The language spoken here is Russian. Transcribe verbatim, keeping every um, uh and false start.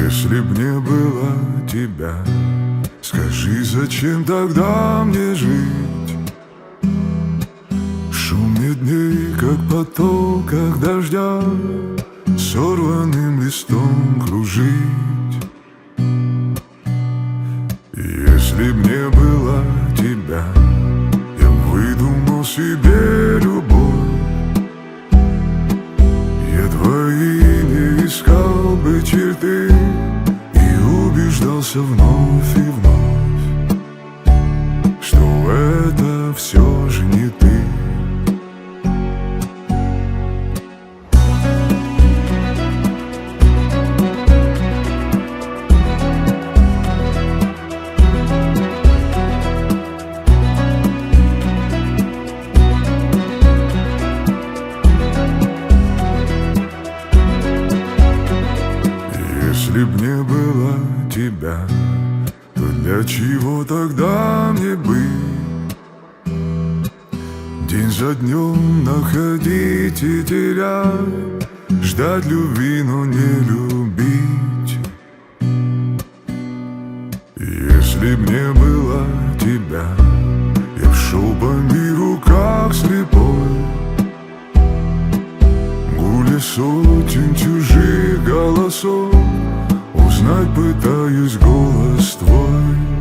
Если б не было тебя, скажи, зачем тогда мне жить? В шуме дней, как потоках дождя, сорванным листом кружить. Если б не было тебя, я б выдумал себе любовь. Я твои не искал бы черты и убеждался вновь и вновь, что это все же не ты. Если б не было тебя, то для чего тогда мне быть? День за днем находить и терять, ждать любви, но не любить. Если б не было тебя, я б шел по миру как слепой, гуля сотен чужих голосов, узнать пытаюсь голос твой.